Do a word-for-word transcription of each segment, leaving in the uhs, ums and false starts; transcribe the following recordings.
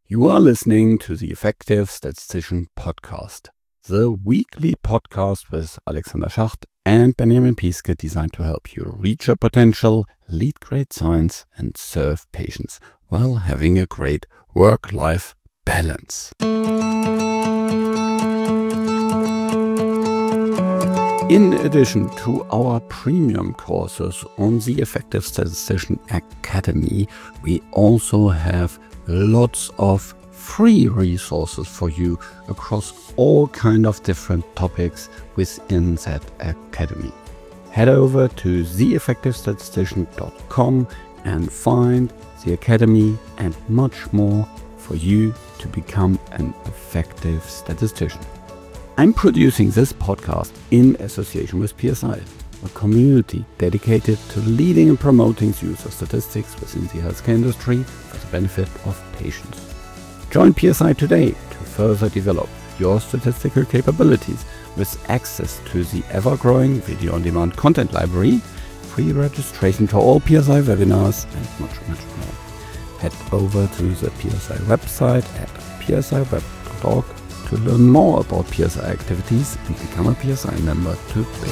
You are listening to the Effective Statistician Podcast, the weekly podcast with Alexander Schacht and Benjamin Piske, designed to help you reach your potential, lead great science, and serve patients while having a great work-life balance. In addition to our premium courses on the Effective Statistician Academy, we also have lots of free resources for you across all kind of different topics within that academy. Head over to the effective statistician dot com and find the academy and much more for you to become an effective statistician. I'm producing this podcast in association with P S I, a community dedicated to leading and promoting the use of statistics within the healthcare industry for the benefit of patients. Join P S I today to further develop your statistical capabilities with access to the ever-growing video-on-demand content library, free registration to all P S I webinars, and much, much more. Head over to the P S I website at p s i web dot org to learn more about P S I activities and become a P S I member today.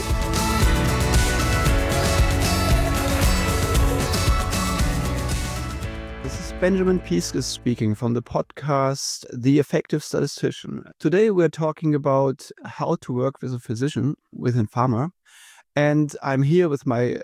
This is Benjamin Piske speaking from the podcast The Effective Statistician. Today we're talking about how to work with a physician within pharma. And I'm here with my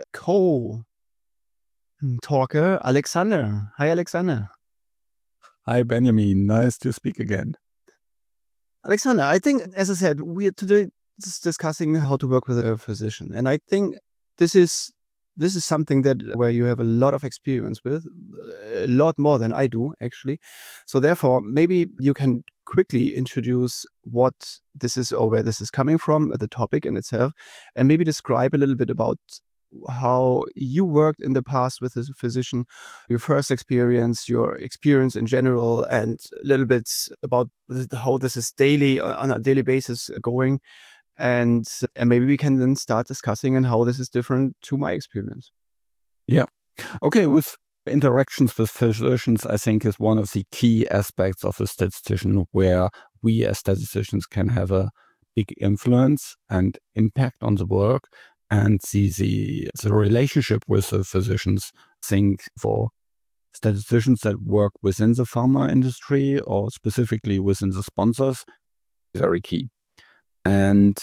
co-talker, Alexander. Hi, Alexander. Hi, Benjamin. Nice to speak again. Alexander, I think, as I said, we are today just discussing how to work with a physician. And I think this is this is something that where you have a lot of experience with, a lot more than I do, actually. So therefore, maybe you can quickly introduce what this is or where this is coming from, the topic in itself, and maybe describe a little bit about how you worked in the past with a physician, your first experience, your experience in general, and a little bit about how this is daily, on a daily basis going. And, and maybe we can then start discussing and how this is different to my experience. Yeah. Okay. With interactions with physicians, I think is one of the key aspects of a statistician where we as statisticians can have a big influence and impact on the work. And the, the the relationship with the physicians, I think for statisticians that work within the pharma industry or specifically within the sponsors, very key. And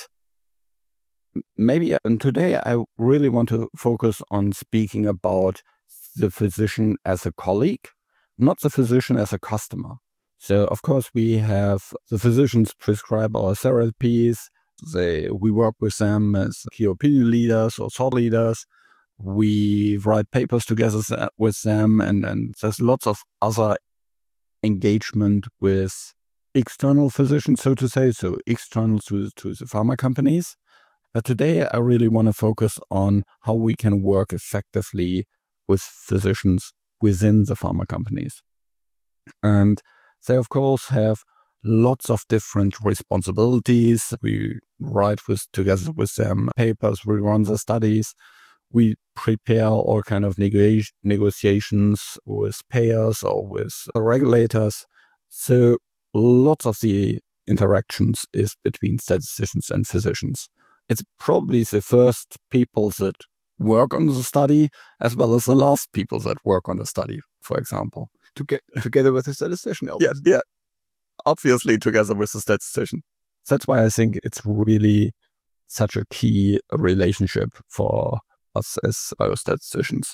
maybe and today I really want to focus on speaking about the physician as a colleague, not the physician as a customer. So of course we have the physicians prescribe our therapies. They, we work with them as key opinion leaders or thought leaders. We write papers together with them, and, and there's lots of other engagement with external physicians, so to say, so external to, to the pharma companies. But today I really want to focus on how we can work effectively with physicians within the pharma companies. And they, of course, have lots of different responsibilities. We write with together with them papers, we run the studies, we prepare all kind of nego- negotiations with payers or with regulators. So lots of the interactions is between statisticians and physicians. It's probably the first people that work on the study as well as the last people that work on the study, for example. To get together with the statistician. Yeah, yeah. Obviously together with the statistician. That's why I think it's really such a key relationship for us as biostatisticians.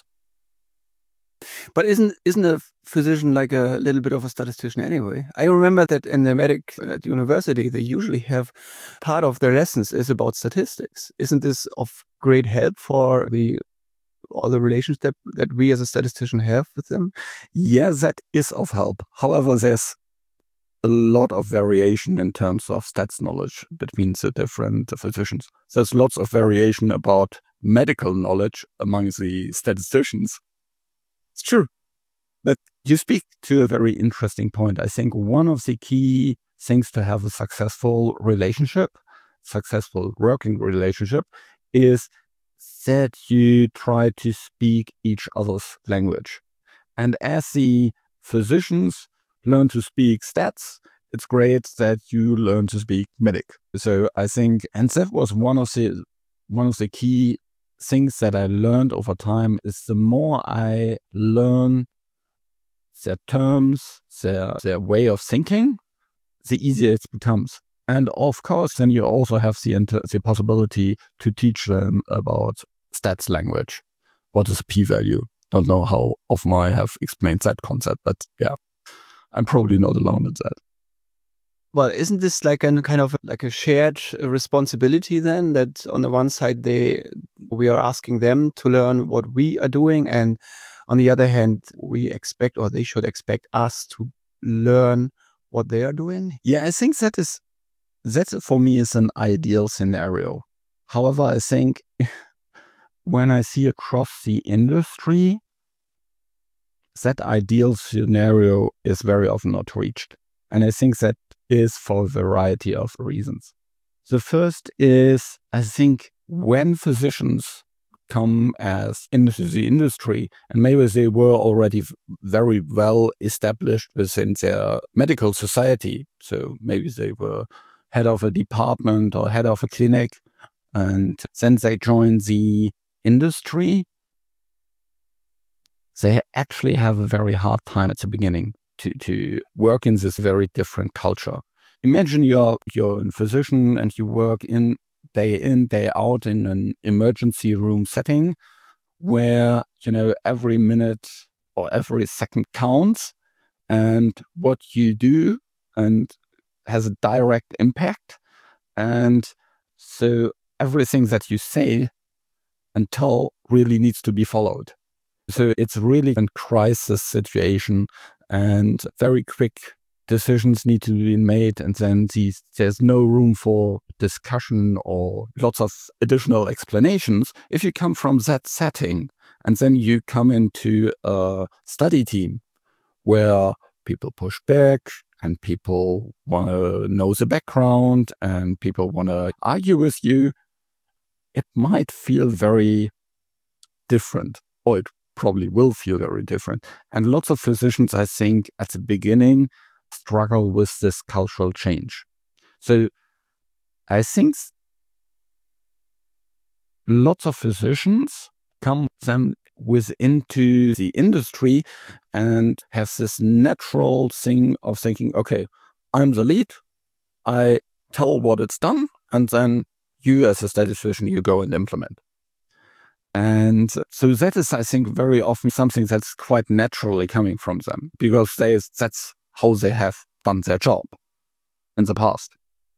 But isn't isn't a physician like a little bit of a statistician anyway? I remember that in the medic at university, they usually have part of their lessons is about statistics. Isn't this of great help for the all the relations that, that we as a statistician have with them? Yeah, that is of help. However, there's a lot of variation in terms of stats knowledge between the different physicians. There's lots of variation about medical knowledge among the statisticians. It's true. But you speak to a very interesting point. I think one of the key things to have a successful relationship, successful working relationship, is that you try to speak each other's language. And as the physicians, learn to speak stats, it's great that you learn to speak medic. So I think, and that was one of the one of the key things that I learned over time is the more I learn their terms, their their way of thinking, the easier it becomes. And of course, then you also have the inter- the possibility to teach them about stats language. What is a p-value? Don't know how often I have explained that concept, but yeah, I'm probably not alone in that. Well, isn't this like a kind of like a shared responsibility then, that on the one side they we are asking them to learn what we are doing, and on the other hand we expect, or they should expect us to learn what they are doing? Yeah, I think that is that for me is an ideal scenario. However, I think when I see across the industry, that ideal scenario is very often not reached. And I think that is for a variety of reasons. The first is, I think, when physicians come as into the industry, and maybe they were already very well established within their medical society. So maybe they were head of a department or head of a clinic, and then they join the industry. They actually have a very hard time at the beginning to, to work in this very different culture. Imagine you're you're a physician and you work in day in, day out in an emergency room setting where, you know, every minute or every second counts, and what you do and has a direct impact. And so everything that you say and tell really needs to be followed. So it's really a crisis situation, and very quick decisions need to be made, and then these, there's no room for discussion or lots of additional explanations. If you come from that setting and then you come into a study team where people push back and people want to know the background and people want to argue with you, it might feel very different, or it probably will feel very different. And lots of physicians, I think, at the beginning struggle with this cultural change. So I think lots of physicians come them with into the industry and have this natural thing of thinking, okay, I'm the lead, I tell what it's done, and then you as a statistician, you go and implement. And so that is, I think, very often something that's quite naturally coming from them, because they, that's how they have done their job in the past.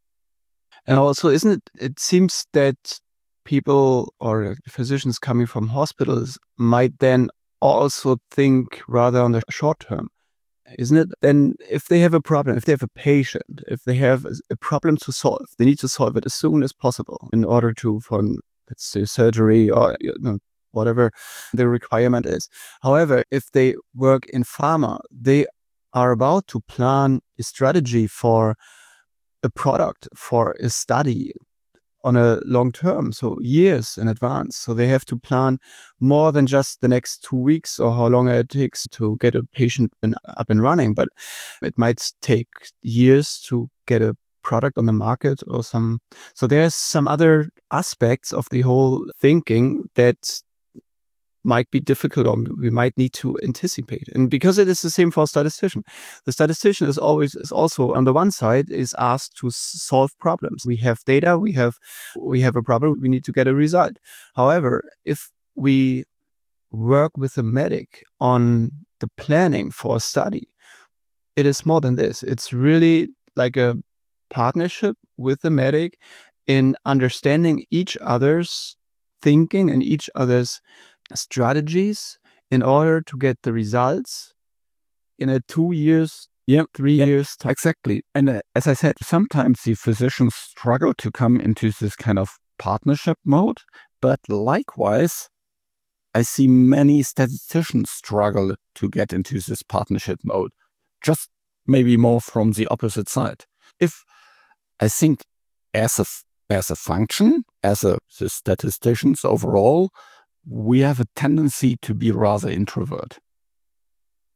And also, isn't it, it seems that people or physicians coming from hospitals might then also think rather on the short term, isn't it? Then if they have a problem, if they have a patient, if they have a problem to solve, they need to solve it as soon as possible in order to, for let's say, surgery or, you know, whatever the requirement is. However, if they work in pharma, they are about to plan a strategy for a product, for a study on a long term, so years in advance. So they have to plan more than just the next two weeks or how long it takes to get a patient up and running, but it might take years to get a product on the market or some. So there's some other aspects of the whole thinking that might be difficult, or we might need to anticipate. And because it is the same for a statistician, the statistician is always is also on the one side is asked to solve problems. We have data, we have we have a problem, we need to get a result. However, if we work with a medic on the planning for a study, it is more than this. It's really like a partnership with the medic in understanding each other's thinking and each other's strategies in order to get the results in a two years, yeah, three yeah, years time. Exactly. And uh, as I said, sometimes the physicians struggle to come into this kind of partnership mode, but likewise, I see many statisticians struggle to get into this partnership mode, just maybe more from the opposite side. If I think as a, as a function, as a the statisticians overall, we have a tendency to be rather introvert.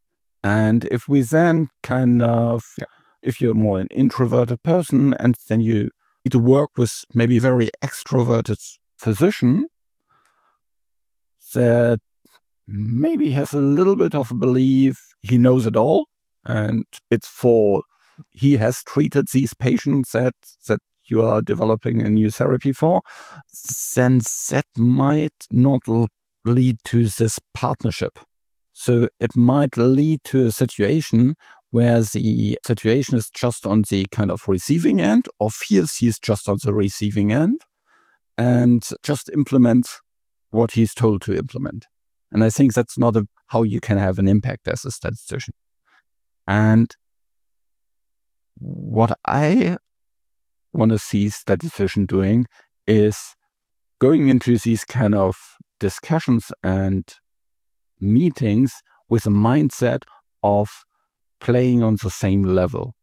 And if we then kind of, yeah, if you're more an introverted person and then you need to work with maybe a very extroverted physician that maybe has a little bit of a belief he knows it all, and it's for, he has treated these patients that, that you are developing a new therapy for, then that might not lead to this partnership. So it might lead to a situation where the situation is just on the kind of receiving end, or feels he's just on the receiving end, and just implement what he's told to implement. And I think that's not a, how you can have an impact as a statistician. And what I want to see statistician doing is going into these kind of discussions and meetings with a mindset of playing on the same level.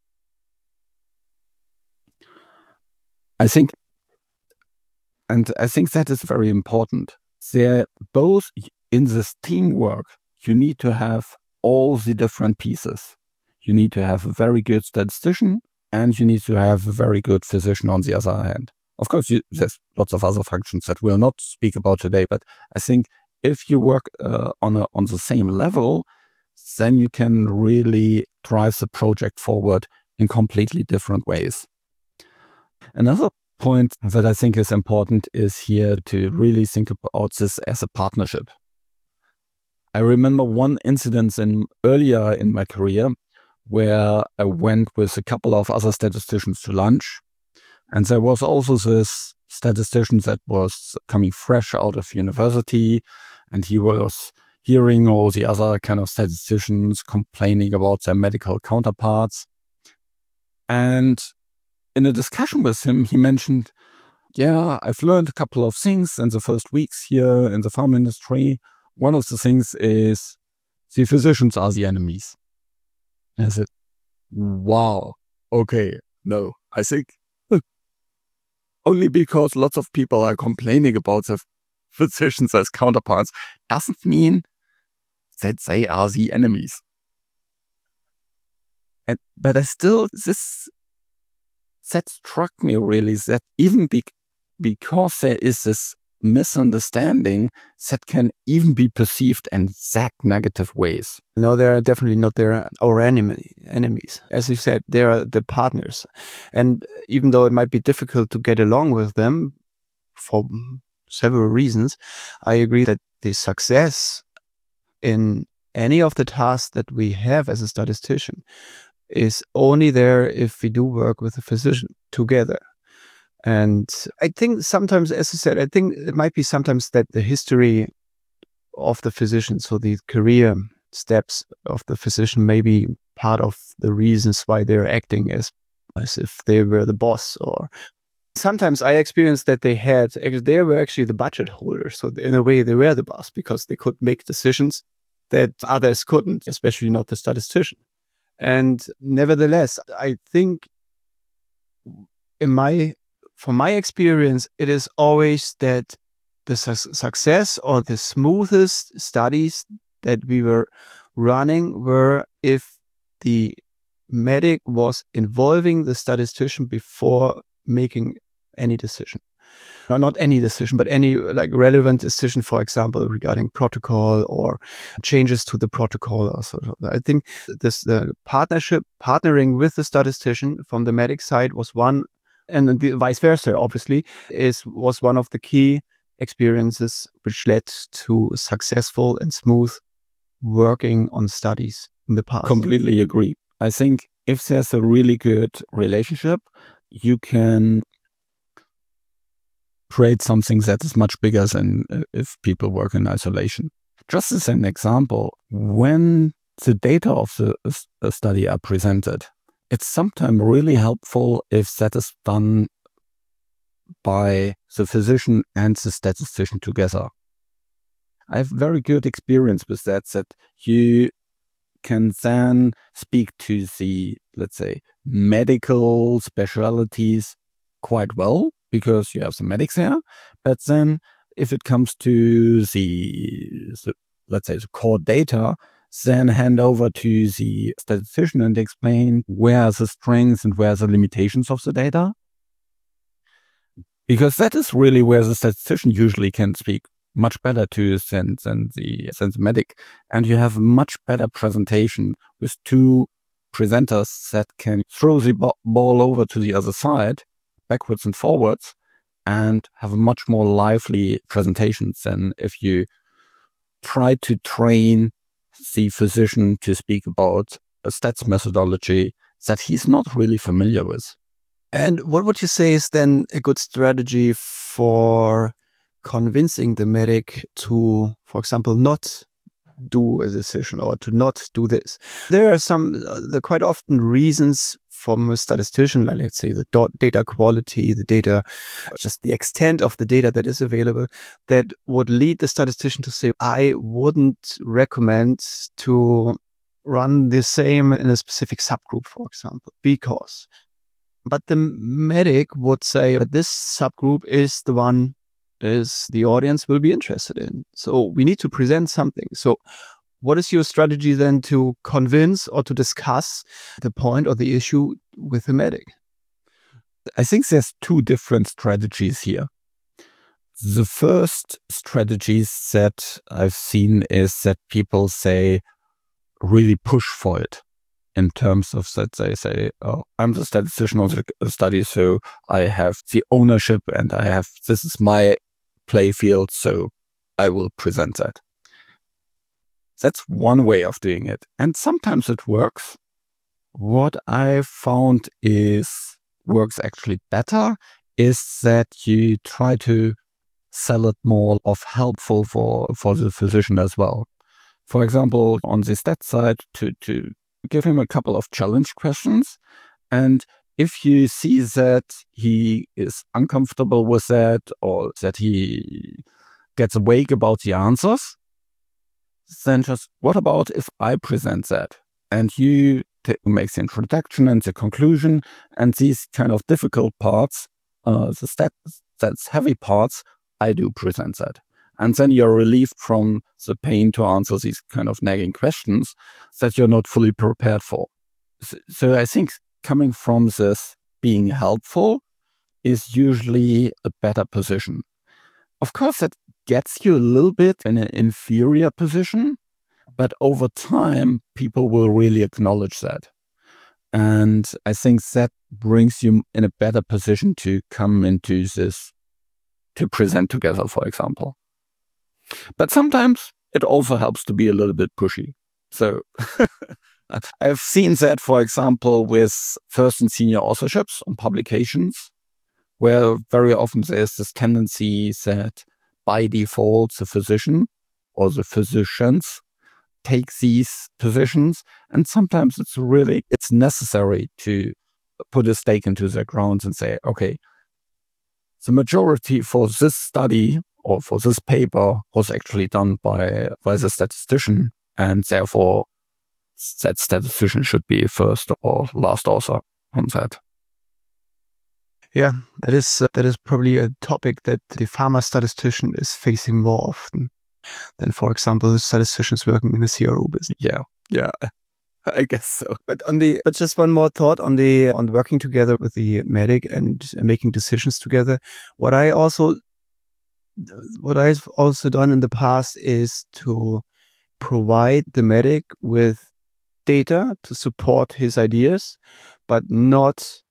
I think, and I think that is very important. They're both in this teamwork. You need to have all the different pieces. You need to have a very good statistician, and you need to have a very good physician on the other hand. Of course, you, there's lots of other functions that we'll not speak about today, but I think if you work uh, on a, on the same level, then you can really drive the project forward in completely different ways. Another point that I think is important is here to really think about this as a partnership. I remember one incident in earlier in my career where I went with a couple of other statisticians to lunch. And there was also this statistician that was coming fresh out of university, and he was hearing all the other kind of statisticians complaining about their medical counterparts. And in a discussion with him, he mentioned, yeah, I've learned a couple of things in the first weeks here in the pharma industry. One of the things is the physicians are the enemies. And I said, wow, okay, no, I think only because lots of people are complaining about the physicians as counterparts doesn't mean that they are the enemies. And but I still, this, that struck me really, that even be, because there is this misunderstanding that can even be perceived in exact negative ways. No, they're definitely not their our enemy enemies. As you said, they are the partners. And even though it might be difficult to get along with them for several reasons, I agree that the success in any of the tasks that we have as a statistician is only there if we do work with a physician together. And I think sometimes, as I said, I think it might be sometimes that the history of the physician, so the career steps of the physician, may be part of the reasons why they're acting as, as if they were the boss. Or sometimes I experienced that they had, they were actually the budget holder. So in a way, they were the boss because they could make decisions that others couldn't, especially not the statistician. And nevertheless, I think in my From my experience, it is always that the su- success or the smoothest studies that we were running were if the medic was involving the statistician before making any decision. No, not any decision, but any like relevant decision, for example, regarding protocol or changes to the protocol. Or so. I think this the partnership, partnering with the statistician from the medic side was one, and the vice versa, obviously, is was one of the key experiences which led to successful and smooth working on studies in the past. Completely agree. I think if there's a really good relationship, you can create something that is much bigger than if people work in isolation. Just as an example, when the data of the, the study are presented, it's sometimes really helpful if that is done by the physician and the statistician together. I have very good experience with that, that you can then speak to the, let's say, medical specialties quite well because you have the medics there. But then if it comes to the, the let's say, the core data, then hand over to the statistician and explain where are the strengths and where are the limitations of the data. Because that is really where the statistician usually can speak much better to than, than, the, than the medic. And you have a much better presentation with two presenters that can throw the ball over to the other side, backwards and forwards, and have a much more lively presentation than if you try to train the physician to speak about a stats methodology that he's not really familiar with. And what would you say is then a good strategy for convincing the medic to, for example, not do a decision or to not do this? There are some, uh, the quite often reasons from a statistician, like let's say the data quality, the data, just the extent of the data that is available, that would lead the statistician to say, I wouldn't recommend to run the same in a specific subgroup, for example, because. But the medic would say that this subgroup is the one is the audience will be interested in. So we need to present something. So what is your strategy then to convince or to discuss the point or the issue with the medic? I think there's two different strategies here. The first strategies that I've seen is that people say, really push for it. In terms of that, they say, oh, I'm the statistician of the study, so I have the ownership and I have, this is my play field, so I will present that. That's one way of doing it. And sometimes it works. What I found is works actually better is that you try to sell it more of helpful for, for the physician as well. For example, on the stat side, to, to give him a couple of challenge questions. And if you see that he is uncomfortable with that or that he gets vague about the answers, then just, what about if I present that? And you t- make the introduction and the conclusion, and these kind of difficult parts, uh, the stat, that's heavy parts, I do present that. And then you're relieved from the pain to answer these kind of nagging questions that you're not fully prepared for. So, so I think coming from this being helpful is usually a better position. Of course, that gets you a little bit in an inferior position, but over time, people will really acknowledge that. And I think that brings you in a better position to come into this, to present together, for example. But sometimes it also helps to be a little bit pushy. So I've seen that, for example, with first and senior authorships on publications, where very often there's this tendency that by default, the physician or the physicians take these positions. And sometimes it's really, it's necessary to put a stake into the ground and say, okay, the majority for this study or for this paper was actually done by, by the statistician, and therefore that statistician should be first or last author on that. Yeah, that is uh, that is probably a topic that the pharma statistician is facing more often than, for example, statisticians working in the C R O business. Yeah, yeah, I guess so. But on the but just one more thought on the on working together with the medic and making decisions together. What I also what I've also done in the past is to provide the medic with data to support his ideas, but not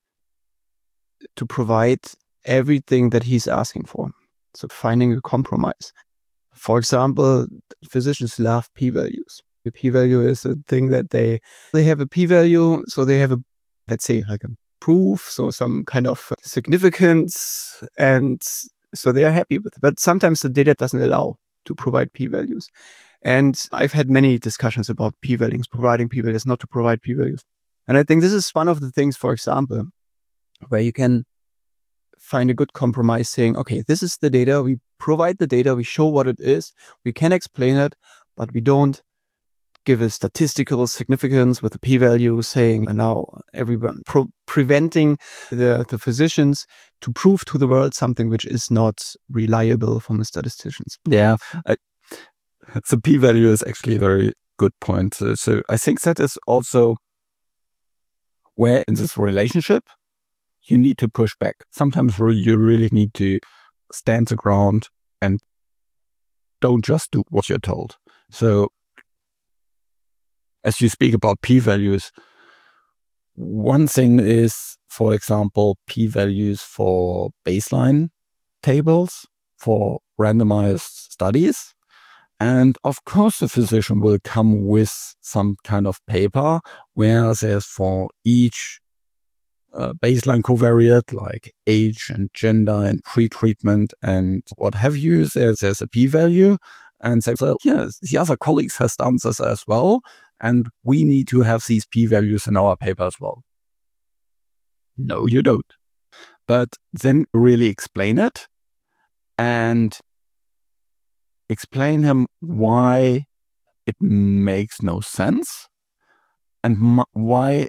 to provide everything that he's asking for. So finding a compromise. For example, physicians love p-values. The p-value is a thing that they, they have a p-value, so they have a, let's say, like a proof, so some kind of significance, and so they are happy with it. But sometimes the data doesn't allow to provide p-values. And I've had many discussions about p-values, providing p-values, not to provide p-values. And I think this is one of the things, for example, where you can find a good compromise saying, okay, this is the data, we provide the data, we show what it is, we can explain it, but we don't give a statistical significance with a p-value saying, and now everyone pro- preventing the, the physicians to prove to the world something which is not reliable from the statisticians. Yeah. I, the p-value is actually very good point. So, so I think that is also where in this relationship, you need to push back. Sometimes you really need to stand the ground and don't just do what you're told. So as you speak about p-values, one thing is, for example, p-values for baseline tables, for randomized studies. And of course, the physician will come with some kind of paper where there's for each uh, baseline covariate, like age and gender and pre-treatment and what have you, there's, there's a p-value. And say, so, yes, the other colleagues has done this as well. And we need to have these p-values in our paper as well. No, you don't. But then really explain it and explain him why it makes no sense and m- why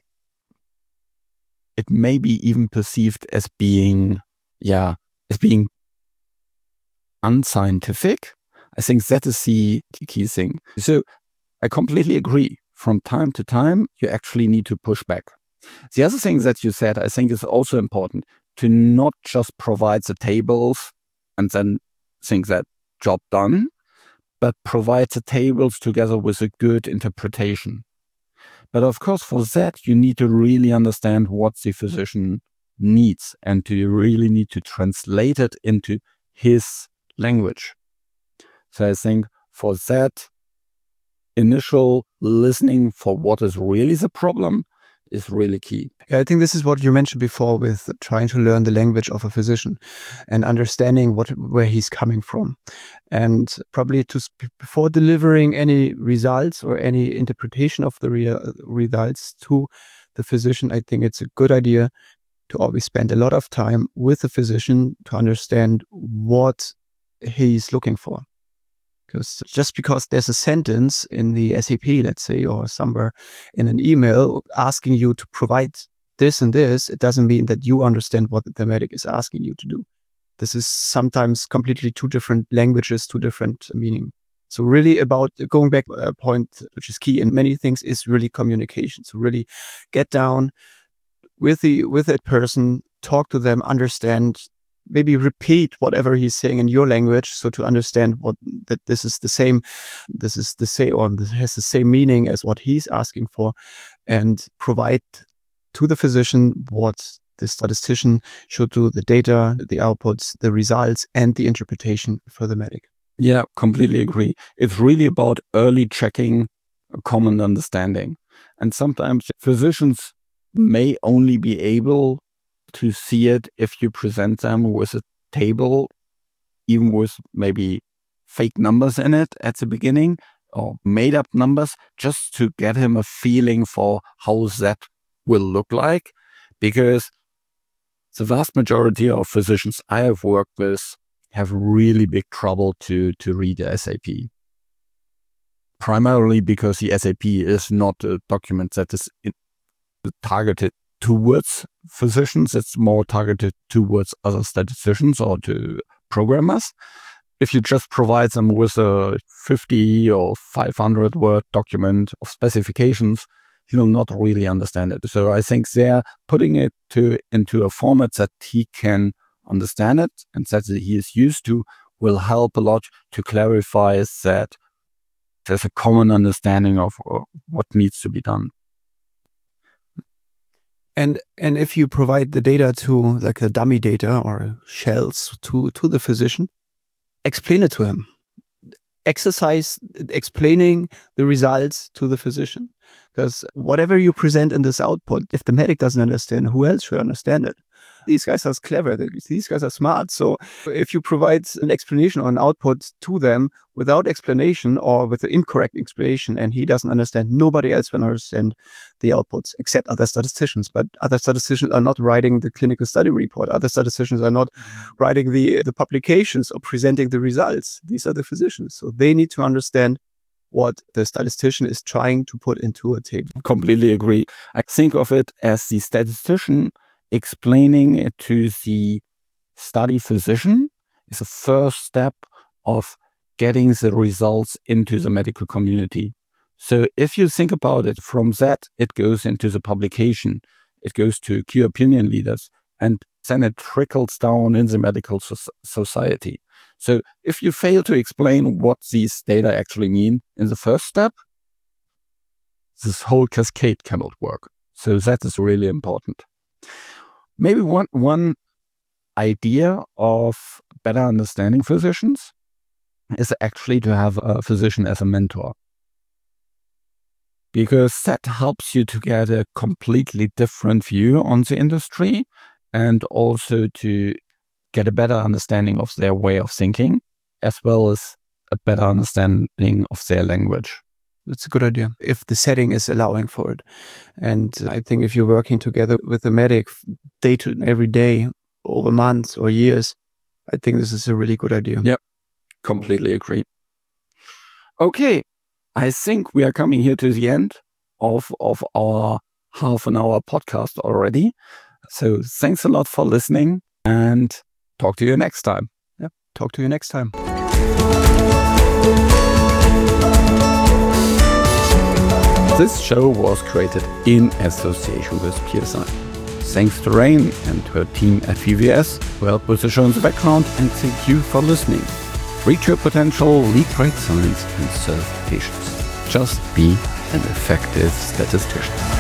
it may be even perceived as being, yeah, as being unscientific. I think that is the key thing. So I completely agree. From time to time, you actually need to push back. The other thing that you said, I think is also important, to not just provide the tables and then think that job done, but provide the tables together with a good interpretation. But of course, for that, you need to really understand what the physician needs and you really need to translate it into his language. So I think for that, initial listening for what is really the problem is really key. Yeah, I think this is what you mentioned before with trying to learn the language of a physician and understanding what where he's coming from. And probably to before delivering any results or any interpretation of the re- results to the physician, I think it's a good idea to always spend a lot of time with the physician to understand what he's looking for. Because just because there's a sentence in the S A P, let's say, or somewhere in an email asking you to provide this and this, it doesn't mean that you understand what the medic is asking you to do. This is sometimes completely two different languages, two different meaning. So really about going back a point, which is key in many things, is really communication. So really get down with the with that person, talk to them, understand, maybe repeat whatever he's saying in your language, so to understand what that this is the same, this is the same, or this has the same meaning as what he's asking for, and provide to the physician what the statistician should do, the data, the outputs, the results, and the interpretation for the medic. Yeah, completely agree. It's really about early checking a common understanding. And sometimes physicians may only be able to see it if you present them with a table, even with maybe fake numbers in it at the beginning or made up numbers, just to get him a feeling for how that will look like. Because the vast majority of physicians I have worked with have really big trouble to, to read the S A P. Primarily because the S A P is not a document that is in, targeted towards physicians. It's more targeted towards other statisticians or to programmers. If you just provide them with a fifty or five hundred word document of specifications, he will not really understand it. So I think they're putting it to into a format that he can understand it and that he is used to will help a lot to clarify that there's a common understanding of uh, what needs to be done. And and if you provide the data to like a dummy data or shells to, to the physician, explain it to him. Exercise explaining the results to the physician. Because whatever you present in this output, if the medic doesn't understand, who else should understand it? These guys are clever. These guys are smart. So if you provide an explanation or an output to them without explanation or with an incorrect explanation and he doesn't understand, nobody else will understand the outputs except other statisticians. But other statisticians are not writing the clinical study report. Other statisticians are not writing the, the publications or presenting the results. These are the physicians. So they need to understand what the statistician is trying to put into a table. Completely agree. I think of it as the statistician explaining it to the study physician is a first step of getting the results into the medical community. So if you think about it, from that, it goes into the publication, it goes to key opinion leaders, and then it trickles down in the medical so- society. So if you fail to explain what these data actually mean in the first step, this whole cascade cannot work. So that is really important. Maybe one, one idea of better understanding physicians is actually to have a physician as a mentor. Because that helps you to get a completely different view on the industry and also to get a better understanding of their way of thinking, as well as a better understanding of their language. That's a good idea if the setting is allowing for it. And I think if you're working together with the medic day to every day over months or years, I think this is a really good idea. Yep, completely agree. Okay, I think we are coming here to the end of, of our half an hour podcast already. So thanks a lot for listening and talk to you next time. Yeah, talk to you next time. This show was created in association with P S I. Thanks to Rain and her team at V V S who helped with the show in the background, and thank you for listening. Reach your potential, lead great science, and serve patients. Just be an effective statistician.